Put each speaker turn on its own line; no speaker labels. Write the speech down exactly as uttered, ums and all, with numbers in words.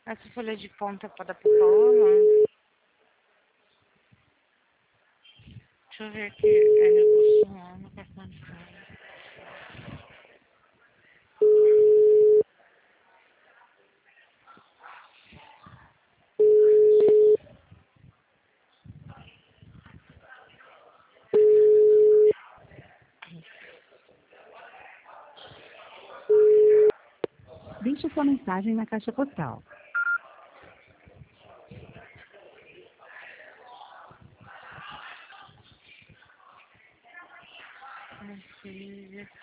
Essa folha de ponta para dar pra Paola? Deixa eu ver aqui. É negociar no cartão de crédito.
Deixe sua mensagem na caixa postal.
Minha filha.